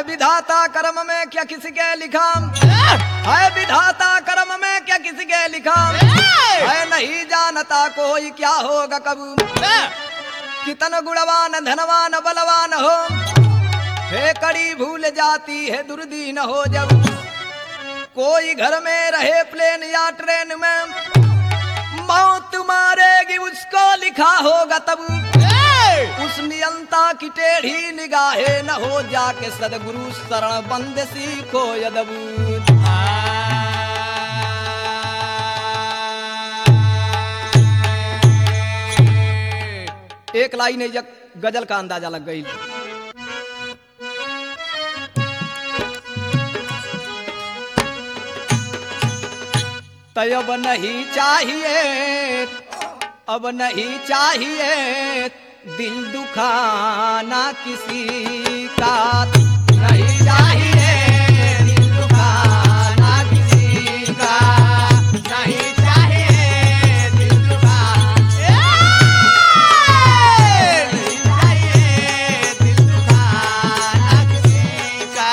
विधाता कर्म में क्या किसी के लिखा, है विधाता कर्म में क्या किसी के लिखा, है नहीं जानता कोई क्या होगा कब। कितन गुणवान धनवान बलवान हो, हे कड़ी भूल जाती है दुर्दीन हो। जब कोई घर में रहे प्लेन या ट्रेन में, मौत मारेगी उसको लिखा होगा तब। उस नियंता की टेढ़ी निगाहे न हो, जाके सदगुरु शरण बंद सीखो यदब। एक लाइन गजल का अंदाजा लग गई। तो अब नहीं चाहिए, अब नहीं चाहिए दिल दुखाना किसी का, नहीं चाहिए दिल दुखाना किसी का, नहीं चाहिए दिल दुखाना, नहीं चाहिए दिल दुखाना किसी का।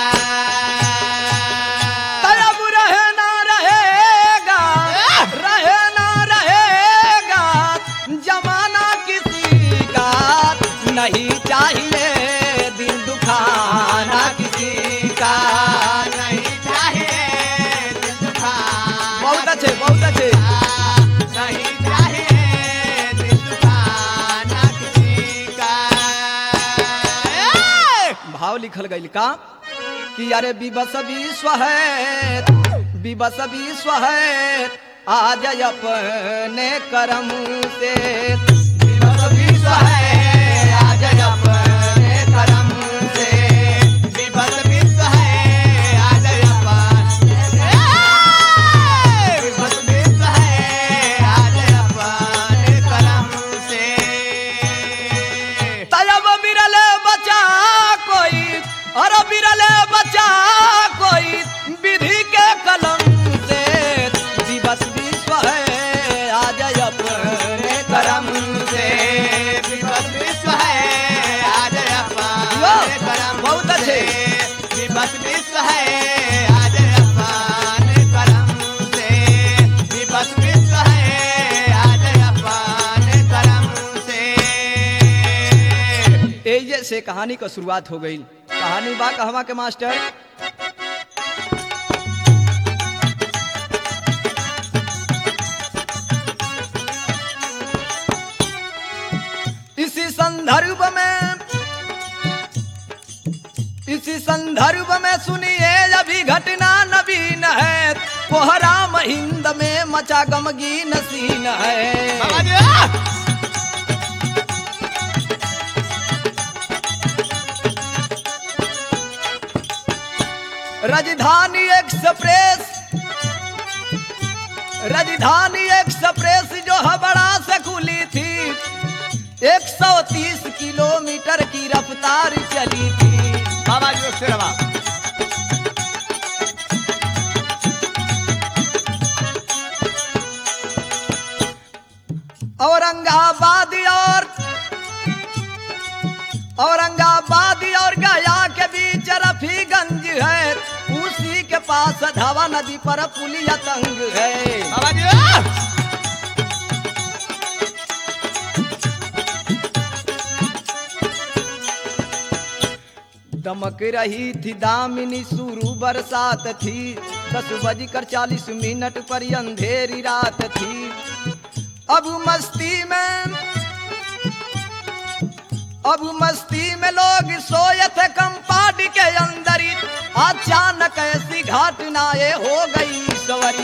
तलब रहे ना रहेगा, रहे ना रहेगा जमाना किसी का, नहीं चाहिए दिल दुखाना किसी का, नहीं चाहिए दिल दुखाना। बहुत अच्छे, बहुत अच्छे। नहीं चाहिए दिल दुखाना किसी का। भाव लिखल गई का कि अरे विवश विश्व है, विवश विश्व है आज अपने कर्म से, विवश विश्व है आज अपने कर्म से, विवश विश्व है आज अपने, विवश विश्व है आज अपने कर्म से। तब बिरल बचा कोई, और बिरल बचा कोई विधि के कलम से, विवश विश्व है आज अपने कर्म से, विवश विश्व है आज अपने कर्म। बहुत अच्छे। विवश विश्व है आज अपने कर्म से, विवश विश्व है आज अपने कर्म से। एजे से कहानी का शुरुआत हो गई। कहानी बा कहवा के मास्टर, इसी संदर्भ में, इसी संदर्भ में सुनिए अभी घटना नवीन है, कोहराम हिंद में मचा गमगीन सीन है। राजधानी एक्सप्रेस, राजधानी एक्सप्रेस जो हबड़ा से खुली थी, 130 किलोमीटर की रफ्तार चली थी। बाबा जी से रवा। औरंगाबाद और गया के बीच रफीगंज है, उसी के पास धावा नदी पर पुलिया तंग है। बाबा जी दमक रही थी दामिनी, शुरू बरसात थी, 10:40 पर अंधेरी रात थी। अब मस्ती में लोग सोए थे कंपाउंड के अंदर, अचानक ऐसी घटना ये हो गई सवरी।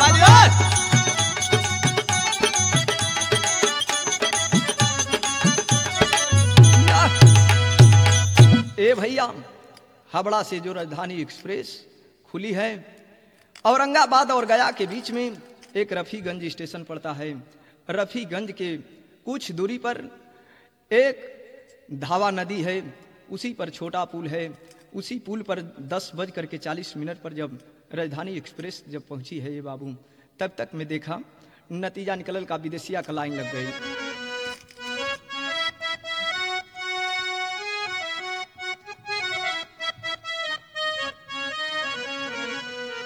ए भैया, हावड़ा से जो राजधानी एक्सप्रेस खुली है, औरंगाबाद और गया के बीच में एक रफीगंज स्टेशन पड़ता है। रफीगंज के कुछ दूरी पर एक धावा नदी है, उसी पर छोटा पुल है। उसी पुल पर 10:40 पर जब राजधानी एक्सप्रेस जब पहुंची है ये बाबू, तब तक मैं देखा नतीजा निकलल का विदेशिया का लाइन लग गई।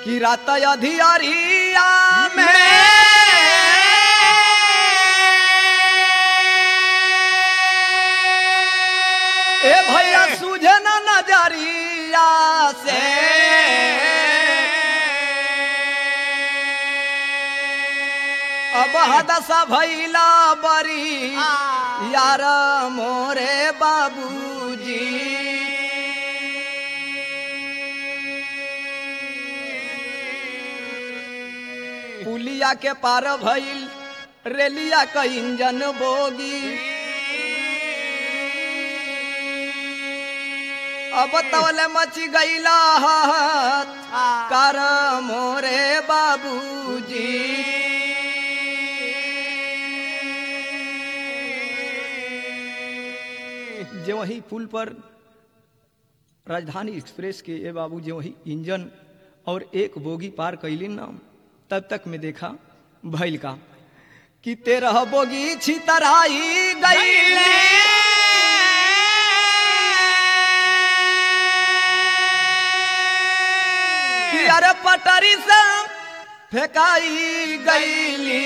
कि रात अधियारिया में ए भैया सूझे न नजरिया से अब हदसा भैला बरी यार मोरे बाबूजी पुलिया के पार भइल रेलिया का इंजन बोगी अब तवले मची गईला कर मोरे बाबूजी जो वही पुल पर राजधानी एक्सप्रेस के ये बाबू जो वही इंजन और एक बोगी पार कैलिन ना तब तक में देखा भैल का कि 13 बोगी छितराई गई कि अरे पटरी से फेंकाई गईली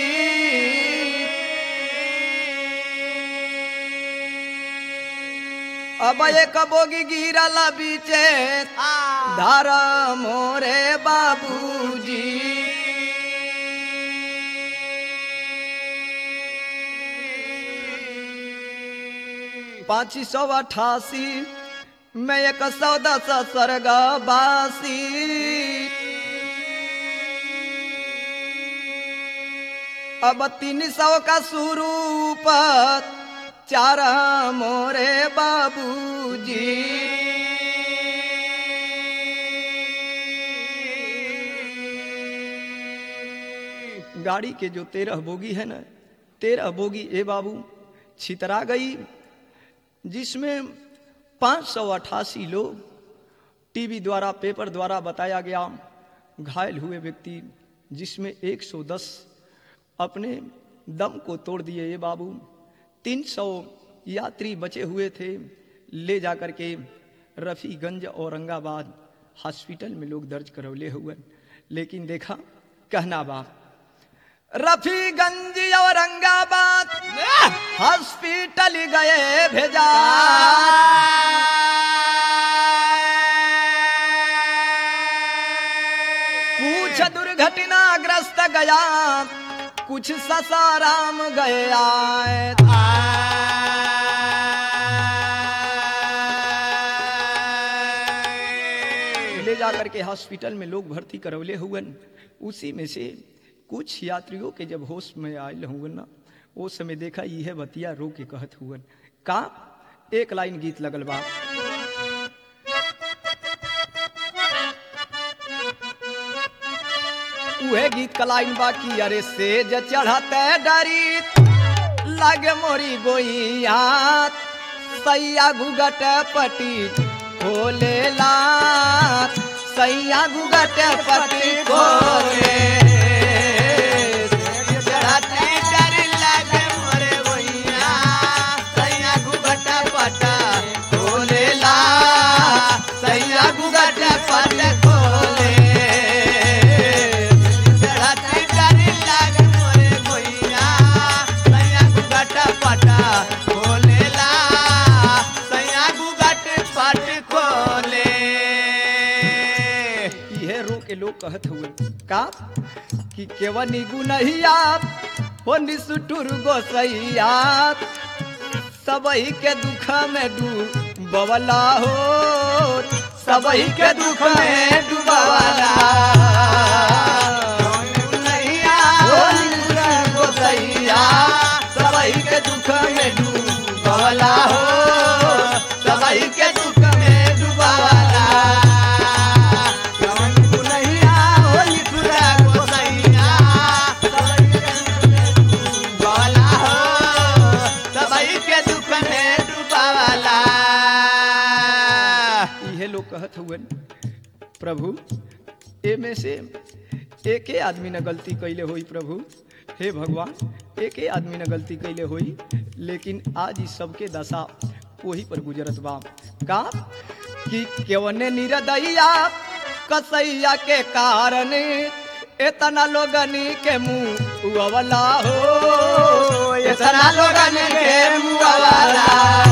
अब एक बोगी गिरल बीचे धार मोरे बाबूजी 588 में 110 स्वर्गवासी अब 300 का स्वरूप 4 मोरे बाबूजी गाड़ी के जो 13 बोगी है ना 13 बोगी ए बाबू छितरा गई जिसमें 588 लोग टीवी द्वारा पेपर द्वारा बताया गया घायल हुए व्यक्ति जिसमें 110 अपने दम को तोड़ दिए ये बाबू 300 यात्री बचे हुए थे ले जाकर के रफीगंज औरंगाबाद हॉस्पिटल में लोग दर्ज करौले हुए लेकिन देखा कहना बाप रफीगंज औरंगाबाद हॉस्पिटल गए भेजा कुछ दुर्घटनाग्रस्त गया कुछ ससाराम गया ले जाकर के हॉस्पिटल में लोग भर्ती करौले हुए उसी में से कुछ यात्रियों के जब होश में आयल हुए ना वो समय देखा यह बतिया रो के कहत हुए का एक लाइन गीत लगल बा उहे गीत का लाइन बा की अरे सेज चढ़ते डरी लागे मोरी गोइया सैया घुगट पटी खोले ला सैया घुगट पटी खोले लोग कहत हुए का कि केवनी गुनहिया हो निसुटुर गोसैया सबही के दुख में डूबवला हो सबही के दुख में डूबवला गुनहिया हो निसुटुर गोसैया सबही के दुख में डूबवला हो सबही के दुख में डूबवला कहत हुए प्रभु ए में से एक आदमी ने गलती कैले हुई प्रभु हे भगवान एक आदमी ने गलती कैले हुई लेकिन आज इस सबके दशा वही पर गुजरत बा का कि केवने निरदैया कसैया के कारण इतना लोगनी के मुँह वाला हो, इतना लोगन के मुआवला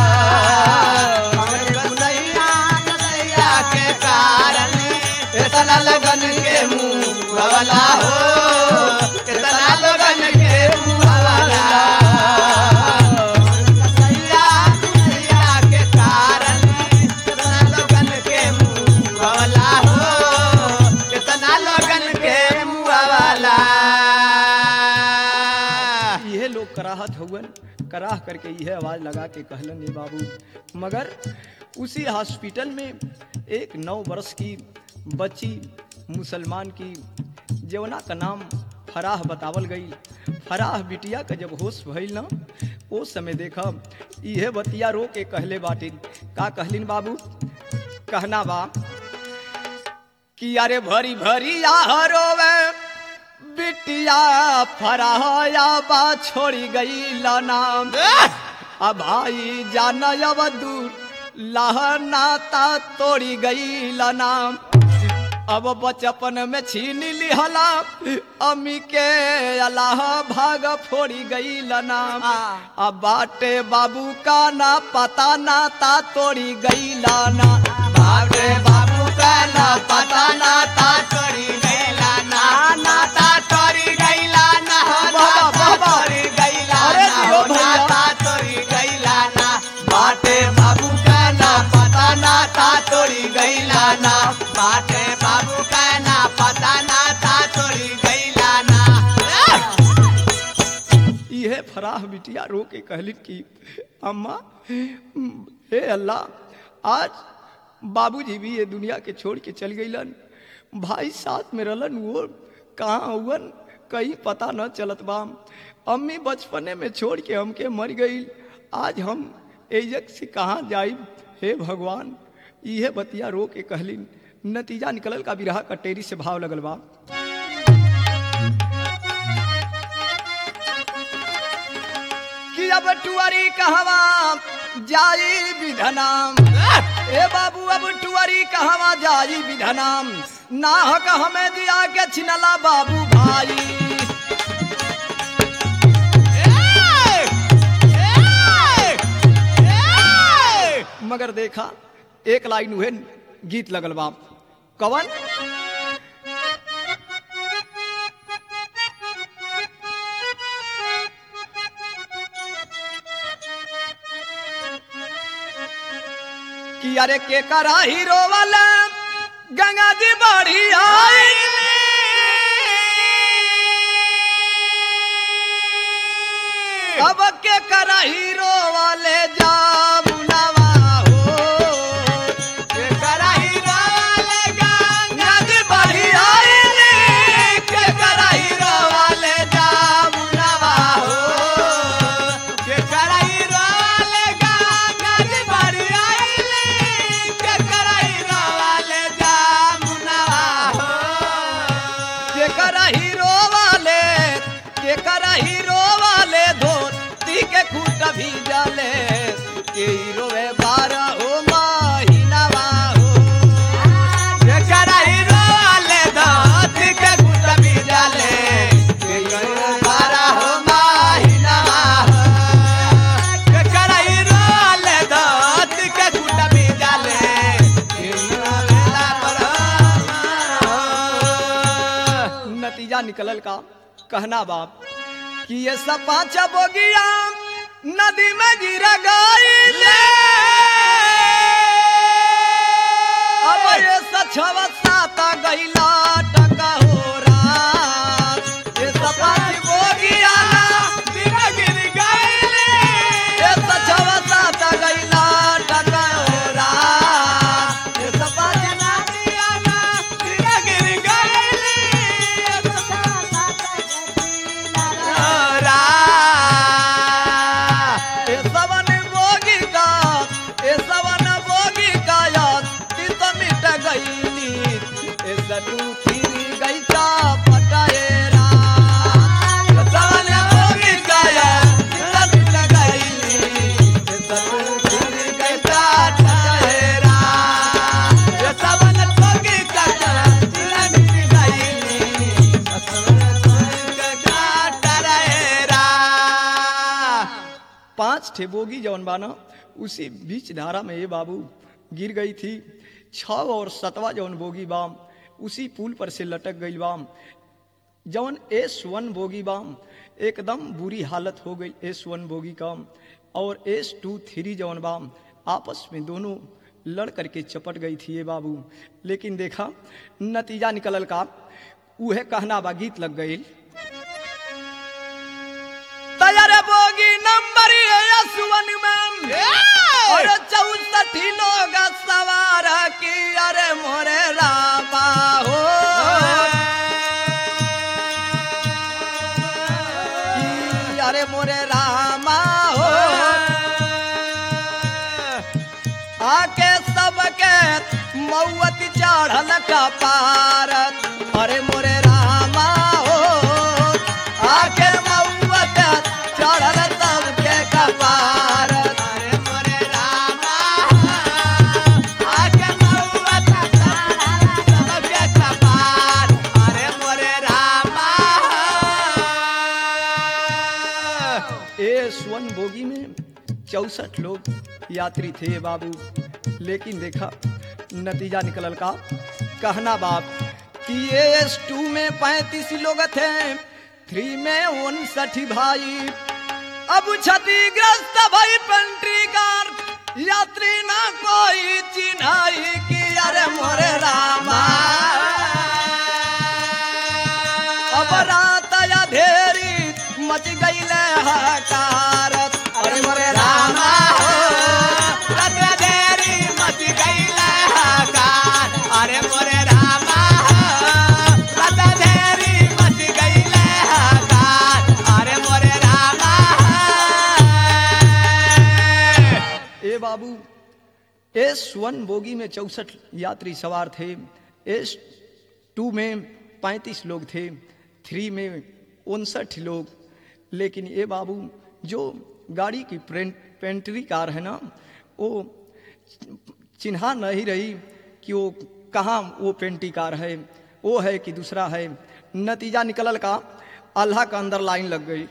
कसैया के कारण इतना लोगन के मुआवला हो, इतना लोगन के मुआवला कसैया के कारण इतना लोगन के मुआवला हो, इतना लोगन के मुआवला। यह लोग कराहत हुवन, कराह करके यह आवाज लगा के कहलन ये बाबू। मगर उसी हॉस्पिटल में एक 9 वर्ष की बच्ची मुसलमान की जवना का नाम फराह बतावल गई। फराह बिटिया का जब होश भइल न, ओ समय देखा यह बतिया रो के कहले बाटिन। का कहलिन बाबू? कहना बा कि अरे भरी भरी रोवे बिटिया फराया बा छोड़ी गई नाम। अब भाई जाना अब दूर लहनाता तोड़ी गई नाम। अब बचपन में छीन लिहला अम्मी के अल्लाह भाग फोड़ी गई नाम। अब बाटे बाबू का ना पता नाता तोड़ी गई ना। बाटे बाबू का ना पता नाता तोड़ी गईला ना, नाता तोड़ी गईला ना, नाता तोड़ी गईला ना, नाता तोड़ी गईला ना। बाटे बाबू का ना पता नाता तोड़ी गईला ना, बाटे बाबू का ना पता नाता तोड़ी गईला ना। यह फराह बिटिया रो के कहली कि अम्मा हे अल्लाह, आज बाबूजी भी ये दुनिया के छोड़ के चल गईलन, भाई साथ में रहलन, वो कहाँ हुवन कहीं पता न चलत बा। अम्मी बचपने में छोड़ के हमके मर गई, आज हम एजक से कहाँ जाई हे भगवान। यह बतिया रो के कहलिन। नतीजा निकलल का बिरहा कटेरी से भाव लगल बा। कि अब टुअरी कहवा जाई विधनाम। ए बाबू अब टुअरी कहवा जाई विधनाम। नाहक हमें दिया के छिनला बाबू भाई। मगर देखा एक लाइन हुए गीत लगल बा। कवन? कि अरे के करा हीरो वाला गंगा जी बाड़ी आई। अब के करा हीरो वाले जामुनवा हो, के करा हीरो वाले गंगा जी बाड़ी आई। के करा हीरो वाले जामुनवा हो, के करा हीरो वाले गंगा जी बाड़ी आइले, के करा हीरो वाले जामुनवा हो। के करा हीरो वाले, के करा हीरो वाले धोती के खूट भी जले। के हीरो है 12 महीनावा हो। के करा हीरो वाले धोती के खूट भी जले। के हीरो 12 महीनावा हो। के करा हीरो वाले धोती के खूट भी जले। के हीरो वेला पर हो। नतीजा निकलल का कहना बाप कि ये सब 5 बोगिया नदी में गिर गई। अब ये 6 7 गईला टका हो रात। ये सब 5 बोगिया दिन गिर गईले। ये 6 7 गईला टका हो रात। ये सब 5 नदिया ना दिन गिर गईले। ये सबन बोगी का 5 ठे बोगी जौन बाना उसी बीच धारा में ये बाबू गिर गई थी। 6 और 7वां जौन बोगी बाम उसी पुल पर से लटक गई बाम। जौन S1 बोगी बाम एकदम बुरी हालत हो गई S1 बोगी का, और S2 3 जौन बाम आपस में दोनों लड़ करके चपट गई थी ये बाबू। लेकिन देखा नतीजा निकलल का उहे कहना बा गीत लग गई। तैयार बोगी नंबर S1 में और 64 लोग सवार की अरे मोरे रामा हो की अरे मोरे रामा हो आके सबके मौत चढ़ल कपार अरे मोरे रामा हो आके मौत चढ़ल सबके कपार अरे मोरे रामा आके मौत चढ़ल सबके कपार अरे मोरे रामा। S1 बोगी में 64 लोग यात्री थे बाबू। लेकिन देखा नतीजा निकलल का कहना बाप कि S2 में 35 लोग थे, 3 में 59 भाई। अब क्षतिग्रस्त भाई पेंट्री कार यात्री ना कोई चिन्हाई कि अरे मोरे रामा अब रात अंधेरी मच गई हाहाकार अरे मोरे रामा रत्न देरी मच गई हाहाकार अरे मोरे रामा रत्न देरी मच गई हाहाकार अरे मोरे रामा। ए बाबू S1 बोगी में 64 यात्री सवार थे, S2 में 35 लोग थे, 3 में 59 लोग। लेकिन ये बाबू जो गाड़ी की पेंट्री कार है ना वो चिन्हा नहीं रही कि वो कहाँ वो पेंट्री कार है, वो है कि दूसरा है। नतीजा निकलल का अल्लाह का अंदर लाइन लग गई।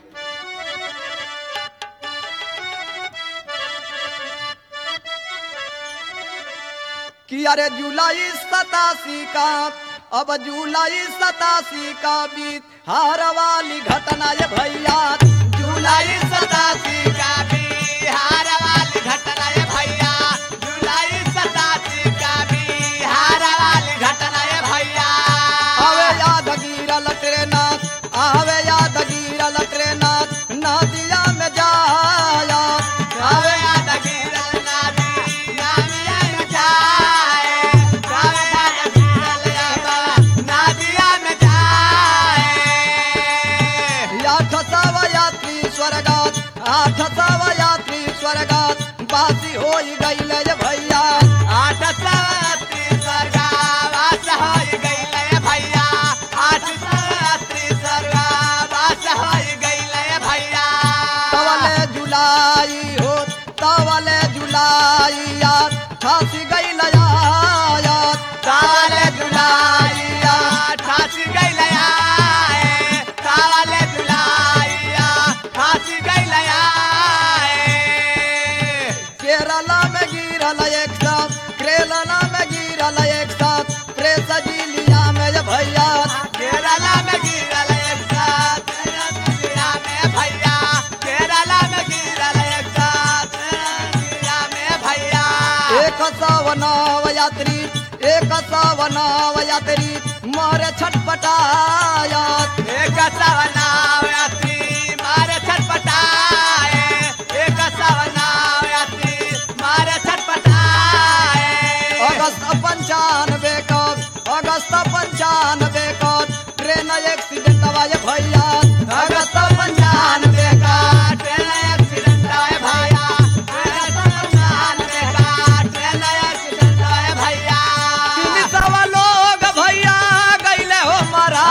कि अरे जुलाई 87 का अब जुलाई 87 का बीत हार वाली घटना ये भैया जुलाई 87 का बिहार वाली घटना ये भैया जुलाई 87 का बिहार वाली घटना ये भैया। आवे याद गिरल ट्रेनाथ आवे याद गिरल ट्रेनाथ नदिया में जाया आवे याद गिरल नादी नादिया में जाए आवे याद गिरल नादिया में जाए। 800 यात्री स्वर्गात 800 यात्री स्वर्गात बासी हो गई ये भैया 800 स्वर्गवास हो गई भैया 800 स्वर्गवास हो गई भैया। तवले जुलाई हो तवले जुलाई यार फांसी गई यार कावले दुलाइया ठासी गइलया कावले दुलाइया ठासी गइलया। केरला में गिरल एक साथ केरला में गिरल एक साथ प्रेस जिलिया में ये भैया केरला में गिरल एक साथ दुनिया में भैया केरला में गिरल एक साथ दुनिया में भैया। 109 यात्री 109 यात्री मारे छटपटाया एक सवनाव यात्री मारे छटपटाए एक सवनाव यात्री मारे छटपटाए। अगस्त 95 का अगस्त 95 का ट्रेन एक्सीडेंट हुआ ये भैया अगस्त 95 का ट्रेन एक्सीडेंट है भैया अगस्त 95 का ट्रेन एक्सीडेंट है भैया। 300 लोग भैया गईले हो मरा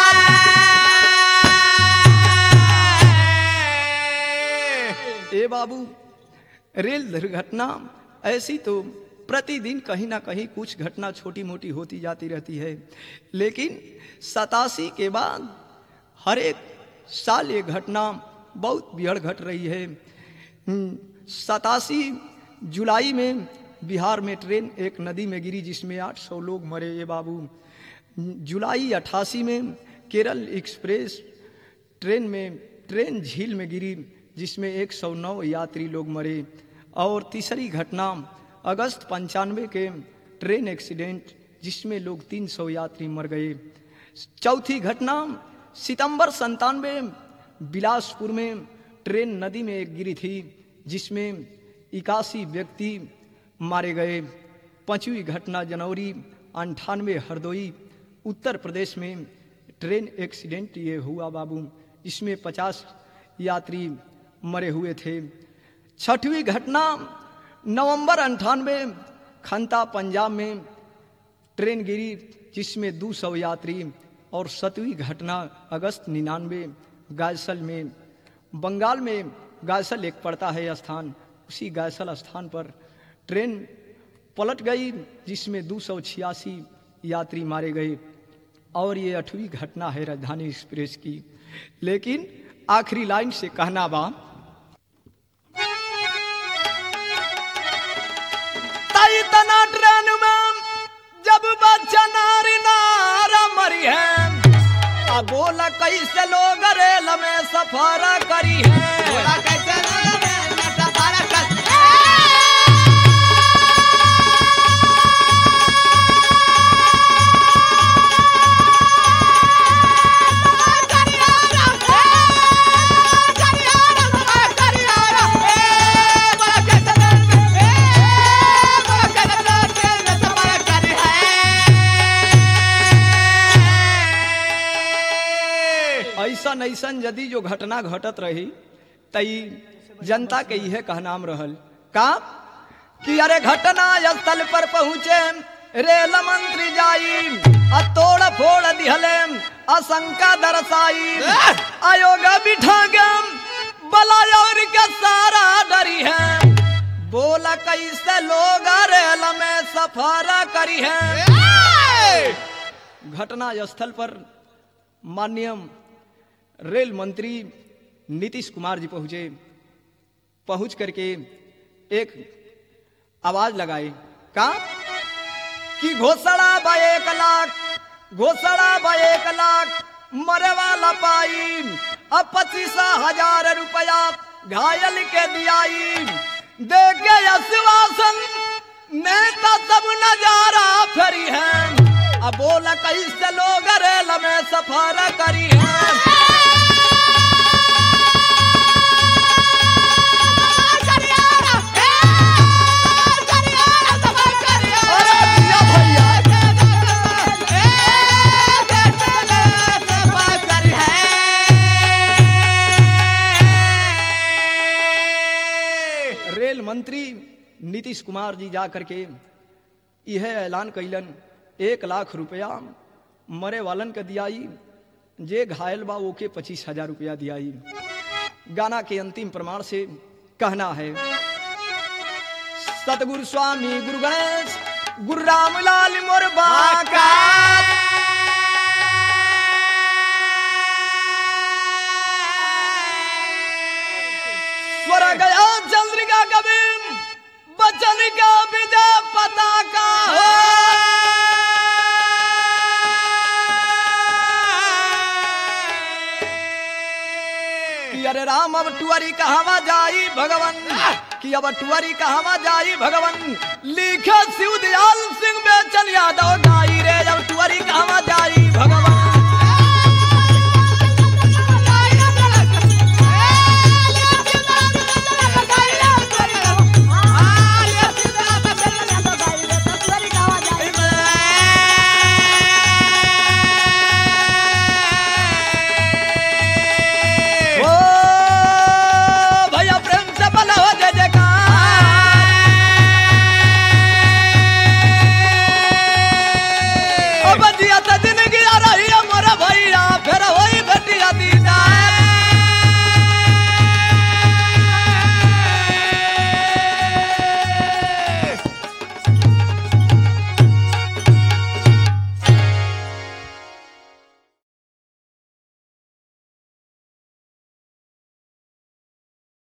ए बाबू रेल दुर्घटना ऐसी तो प्रतिदिन कहीं ना कहीं कुछ घटना छोटी मोटी होती जाती रहती है, लेकिन 87 के बाद हर एक साल ये घटना बहुत बिगड़ घट रही है। 87 जुलाई में बिहार में ट्रेन एक नदी में गिरी जिसमें 800 लोग मरे। ये बाबू जुलाई 88 में केरल एक्सप्रेस ट्रेन झील में गिरी जिसमें 109 यात्री लोग मरे। और तीसरी घटना अगस्त 95 के ट्रेन एक्सीडेंट जिसमें लोग 300 यात्री मर गए। चौथी घटना सितंबर 97 बिलासपुर में ट्रेन नदी में एक गिरी थी जिसमें 81 व्यक्ति मारे गए। पांचवी घटना जनवरी 98 हरदोई उत्तर प्रदेश में ट्रेन एक्सीडेंट ये हुआ बाबू, इसमें 50 यात्री मरे हुए थे। छठवीं घटना नवंबर 98 खंता पंजाब में ट्रेन गिरी जिसमें 200 यात्री। और 7वीं घटना अगस्त 99 गायसल में बंगाल में गायसल एक पड़ता है स्थान, उसी गायसल स्थान पर ट्रेन पलट गई जिसमें 286 यात्री मारे गए। और ये 8वीं घटना है राजधानी एक्सप्रेस की। लेकिन आखिरी लाइन से कहना बा तना ट्रेन में जब बच्चा नारी नारा मरी है अब बोला कैसे लोग रेल में सफर करी है। बोला कैसे लोग रेल में सफर करी ऐसन यदि जो घटना घटत रही तई जनता के यह कहनाम रहल का कि अरे घटना स्थल पर पहुंचे रेल मंत्री जाई तोड़ फोड़ दिहले आशंका दर्शाई आयोग बिठा गम बलायोर के सारा डरी है। बोला कैसे लोग रेल में सफर करी है। घटना स्थल पर माननीय रेल मंत्री नीतीश कुमार जी पहुंच करके एक आवाज लगाए का कि घोषणा बा 1 लाख, घोषणा बा 1 लाख मरे वाला पाई अब 25,000 रुपया घायल के दियाई दे के आश्वासन नेता सब नजारा फेरी है। अब बोला कैसे लोग रेल में सफर करी है। रेल मंत्री नीतीश कुमार जी जा करके यह ऐलान कैलन 1 लाख रुपया मरे वालन के दियाई, जे घायल बा ओके 25,000 रुपया दियाई। गाना के अंतिम प्रमाण से कहना है सतगुरु स्वामी गुरु गणेश गुरु रामलाल मोर बाका स्वर गया चंद्रिका कभी बचन का विजय पताका कि अरे राम अब टुअरी कहवा जाई भगवन, कि अब टुअरी कहवा जाई भगवन लिखे शिव दयाल सिंह बेचन यादव गाई रे अब टुअरी कहवा जाई भगवन।